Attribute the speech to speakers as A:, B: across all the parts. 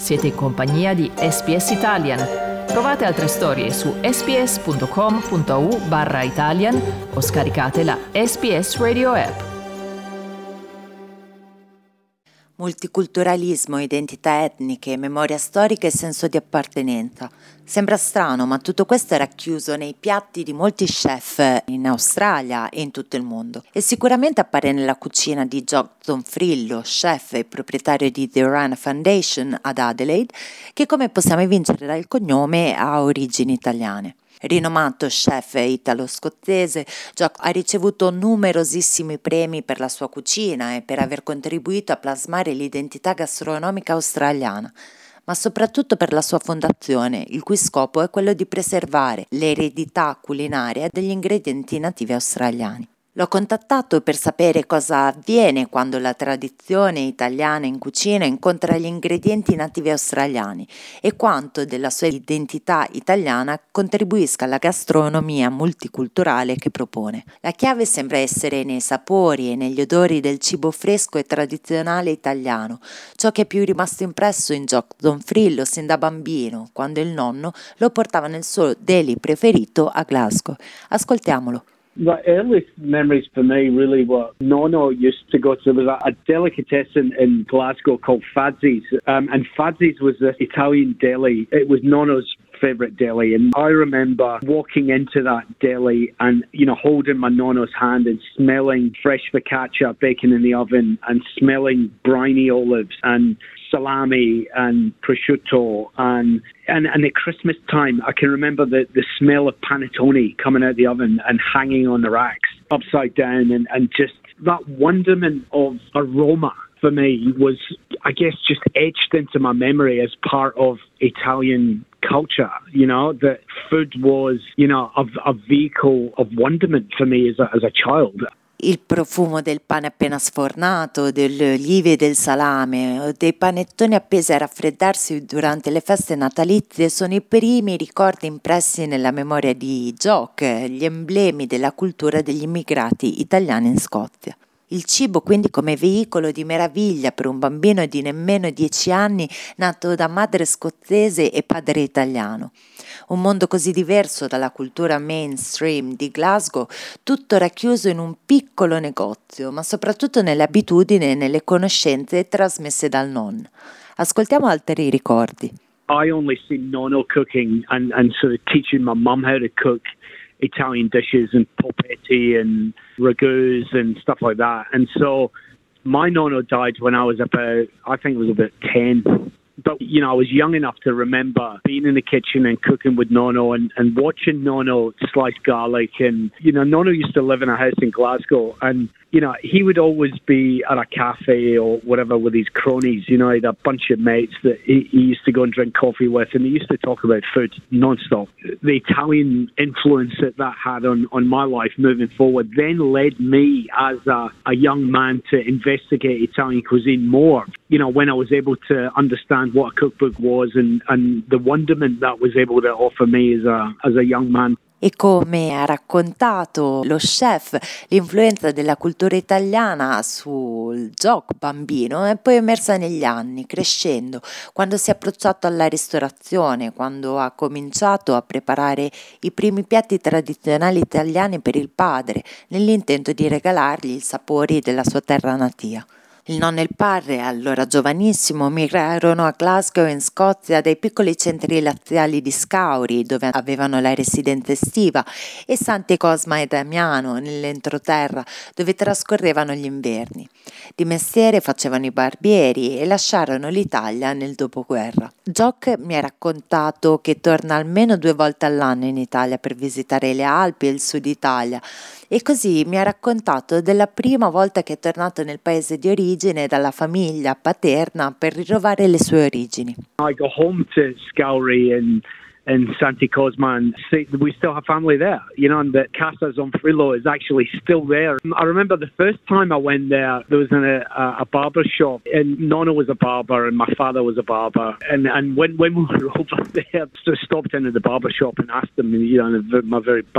A: Siete in compagnia di SBS Italian. Trovate altre storie su sbs.com.au/Italian o scaricate la SBS Radio app.
B: Multiculturalismo, identità etniche, memoria storica e senso di appartenenza. Sembra strano, ma tutto questo è racchiuso nei piatti di molti chef in Australia e in tutto il mondo. E sicuramente appare nella cucina di Jock Zonfrillo, chef e proprietario di The Rana Foundation ad Adelaide, che, come possiamo evincere dal cognome, ha origini italiane. Rinomato chef italo-scozzese, Jock ha ricevuto numerosissimi premi per la sua cucina e per aver contribuito a plasmare l'identità gastronomica australiana, ma soprattutto per la sua fondazione, il cui scopo è quello di preservare l'eredità culinaria degli ingredienti nativi australiani. L'ho contattato per sapere cosa avviene quando la tradizione italiana in cucina incontra gli ingredienti nativi australiani e quanto della sua identità italiana contribuisca alla gastronomia multiculturale che propone. La chiave sembra essere nei sapori e negli odori del cibo fresco e tradizionale italiano, ciò che è più rimasto impresso in Jock Zonfrillo sin da bambino, quando il nonno lo portava nel suo deli preferito a Glasgow. Ascoltiamolo.
C: The earliest memories for me really were Nono used to go to, there was a delicatessen in Glasgow called Fadzis, and Fadzis was this Italian deli. It was Nono's favourite deli, and I remember walking into that deli and, holding my Nono's hand and smelling fresh focaccia baking in the oven and smelling briny olives and salami and prosciutto and at Christmas time I can remember the smell of panettone coming out of the oven and hanging on the racks upside down and just that wonderment of aroma for me was, I guess, just etched into my memory as part of Italian culture, that food was, a vehicle of wonderment for me as a child.
B: Il profumo del pane appena sfornato, delle olive e del salame o dei panettoni appesi a raffreddarsi durante le feste natalizie sono i primi ricordi impressi nella memoria di Jock, gli emblemi della cultura degli immigrati italiani in Scozia. Il cibo quindi come veicolo di meraviglia per un bambino di nemmeno 10 anni nato da madre scozzese e padre italiano. Un mondo così diverso dalla cultura mainstream di Glasgow, tutto racchiuso in un piccolo negozio, ma soprattutto nelle abitudini e nelle conoscenze trasmesse dal nonno. Ascoltiamo altri ricordi.
C: I only seen Nono cooking and sort of teaching my mum how to cook Italian dishes and polpetti and ragouts and stuff like that. And so my Nono died when I was about 10. But, I was young enough to remember being in the kitchen and cooking with Nono and watching Nono slice garlic. And, Nono used to live in a house in Glasgow and, he would always be at a cafe or whatever with his cronies. He had a bunch of mates that he used to go and drink coffee with and they used to talk about food non-stop. The Italian influence that had on my life moving forward then led me as a young man to investigate Italian cuisine more. When I was able to understand what a cookbook was and the wonderment that was able to offer me as a young man.
B: E come ha raccontato lo chef, l'influenza della cultura italiana sul Jock bambino è poi emersa negli anni, crescendo, quando si è approcciato alla ristorazione, quando ha cominciato a preparare i primi piatti tradizionali italiani per il padre, nell'intento di regalargli i sapori della sua terra natia. Il nonno e il padre, allora giovanissimo, migrarono a Glasgow in Scozia dai piccoli centri laziali di Scowry, dove avevano la residenza estiva, e Santi Cosma e Damiano, nell'entroterra, dove trascorrevano gli inverni. Di mestiere facevano i barbieri e lasciarono l'Italia nel dopoguerra. Jock mi ha raccontato che torna almeno 2 volte all'anno in Italia per visitare le Alpi e il sud Italia, e così mi ha raccontato della prima volta che è tornato nel paese di origine dalla famiglia paterna per ritrovare le sue origini.
C: I go home to Scowry and Santi Cosma and we still have family there, and the Casa Zonfrillo is actually still there. I remember the first time I went there was in a barber shop and Nono was a barber and my father was a barber and when we were over there, I stopped into the barber shop and asked them, my very bad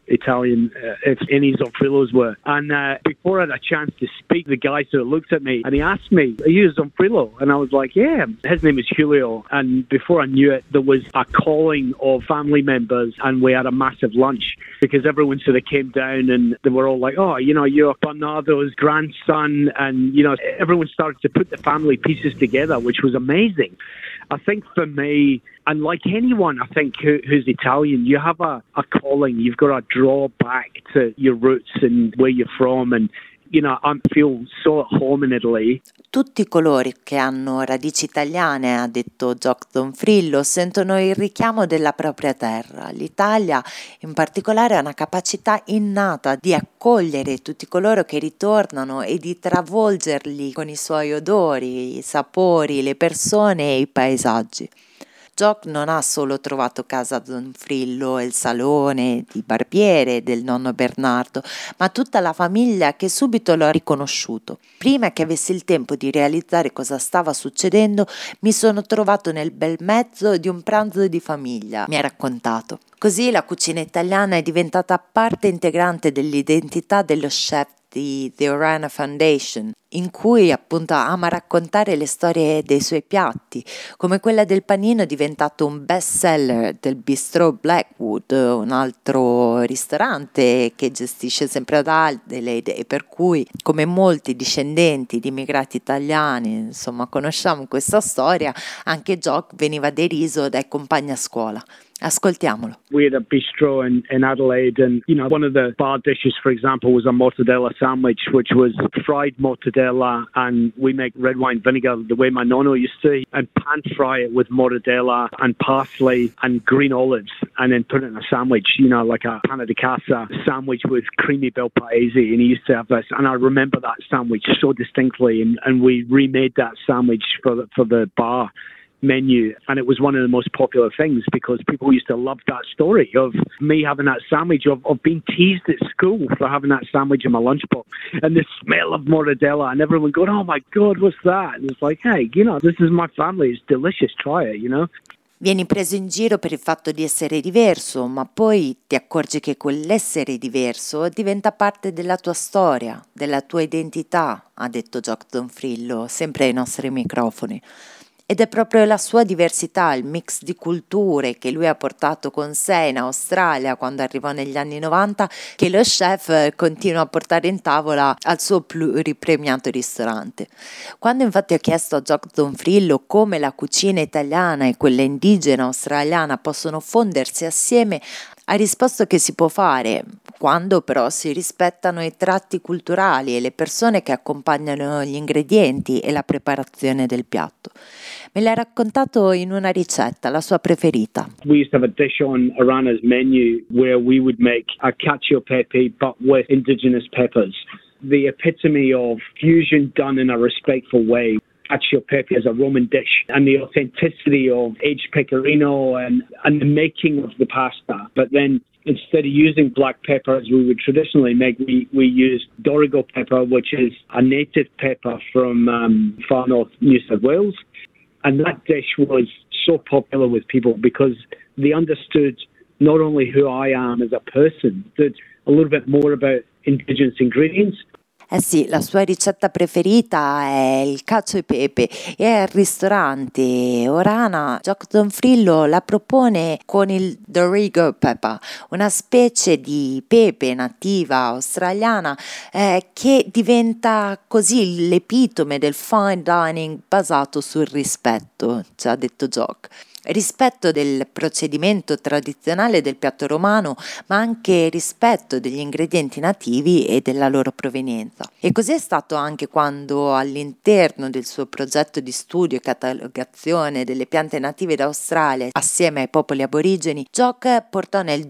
C: Italian if any Zonfrillos were. And before I had a chance to speak, the guy sort of looked at me and he asked me, "Are you a Zonfrillo?" And I was like, "Yeah." His name is Julio. And before I knew it, there was a calling of family members and we had a massive lunch because everyone sort of came down and they were all like, "Oh, you're Bernardo's grandson." And, everyone started to put the family pieces together, which was amazing. I think for me, and like anyone, I think who's Italian, you have a calling. You've got to draw back to your roots and where you're from. And, I feel so at home in Italy.
B: Tutti coloro che hanno radici italiane, ha detto Jock Zonfrillo, sentono il richiamo della propria terra. L'Italia in particolare ha una capacità innata di accogliere tutti coloro che ritornano e di travolgerli con i suoi odori, i sapori, le persone e i paesaggi. Jock non ha solo trovato casa Zonfrillo e il salone di barbiere del nonno Bernardo, ma tutta la famiglia che subito lo ha riconosciuto. Prima che avessi il tempo di realizzare cosa stava succedendo, mi sono trovato nel bel mezzo di un pranzo di famiglia, mi ha raccontato. Così la cucina italiana è diventata parte integrante dell'identità dello chef di The Orana Foundation, in cui appunto ama raccontare le storie dei suoi piatti, come quella del panino diventato un best seller del Bistro Blackwood, un altro ristorante che gestisce sempre ad Adelaide e per cui, come molti discendenti di immigrati italiani, insomma conosciamo questa storia, anche Jock veniva deriso dai compagni a scuola. Ascoltiamolo.
C: We had a bistro in Adelaide and, one of the bar dishes, for example, was a mortadella sandwich, which was fried mortadella and we make red wine vinegar the way my nonno used to and pan fry it with mortadella and parsley and green olives and then put it in a sandwich, like a panna di casa sandwich with creamy bel paese, and he used to have this, and I remember that sandwich so distinctly and we remade that sandwich for the bar menu, and it was one of the most popular things because people used to love that story of me having that sandwich, of being teased at school for having that sandwich in my lunchbox, and the smell of mortadella and everyone going, "Oh my God, what's that?" And it's like, hey, this is my family, it's delicious, try it,
B: Vieni preso in giro per il fatto di essere diverso, ma poi ti accorgi che quell'essere diverso diventa parte della tua storia, della tua identità, ha detto Jock Zonfrillo, sempre ai nostri microfoni. Ed è proprio la sua diversità, il mix di culture che lui ha portato con sé in Australia quando arrivò negli anni 90, che lo chef continua a portare in tavola al suo pluripremiato ristorante. Quando infatti ho chiesto a Jock Zonfrillo come la cucina italiana e quella indigena australiana possono fondersi assieme, ha risposto che si può fare, quando però si rispettano i tratti culturali e le persone che accompagnano gli ingredienti e la preparazione del piatto. Me l'ha raccontato in una ricetta, la sua preferita.
C: We used to have a dish on Orana's menu where we would make a cacio e pepe but with indigenous peppers. The epitome of fusion done in a respectful way. Cacio e pepe is a Roman dish, and the authenticity of aged pecorino and the making of the pasta. But then instead of using black pepper as we would traditionally make, we use Dorrigo pepper, which is a native pepper from far north New South Wales. And that dish was so popular with people because they understood not only who I am as a person, but a little bit more about indigenous ingredients.
B: Eh sì, la sua ricetta preferita è il cacio e pepe e al ristorante Orana Jock Zonfrillo la propone con il Dorrigo pepper, una specie di pepe nativa australiana che diventa così l'epitome del fine dining basato sul rispetto, ci ha detto Jock. Rispetto del procedimento tradizionale del piatto romano, ma anche rispetto degli ingredienti nativi e della loro provenienza. E così è stato anche quando all'interno del suo progetto di studio e catalogazione delle piante native d'Australia assieme ai popoli aborigeni, Jock portò nel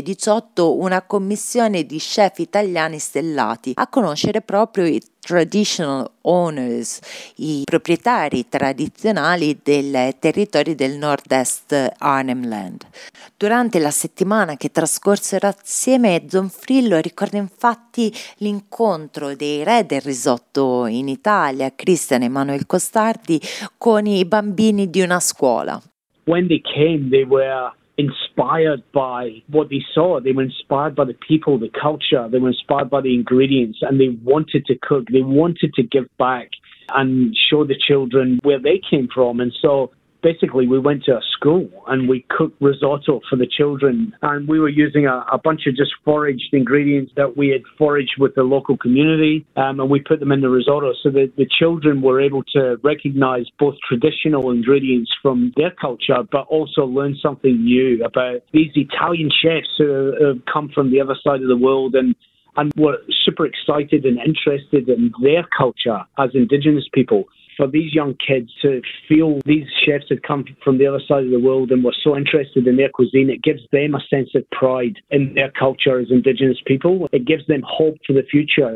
B: 2018 una commissione di chef italiani stellati a conoscere proprio i traditional owners, i proprietari tradizionali del territorio del nord-est Arnhem Land. Durante la settimana che trascorsero assieme, Zonfrillo ricorda infatti l'incontro dei re del risotto in Italia, Christian e Manuel Costardi, con i bambini di una scuola.
C: When they came, they were inspired by what they saw. They were inspired by the people, the culture. They were inspired by the ingredients, and they wanted to cook. They wanted to give back and show the children where they came from. And so basically we went to a school and we cooked risotto for the children, and we were using a bunch of just foraged ingredients that we had foraged with the local community, and we put them in the risotto so that the children were able to recognize both traditional ingredients from their culture but also learn something new about these Italian chefs who have come from the other side of the world and were super excited and interested in their culture as Indigenous people. For these young kids to feel these chefs had come from the other side of the world and were so interested in their cuisine, it gives them a sense of pride in their culture as Indigenous people. It gives them hope for the future.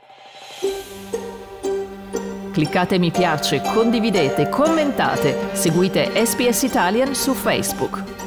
A: Cliccate mi piace, condividete, commentate, seguite SBS Italian su Facebook.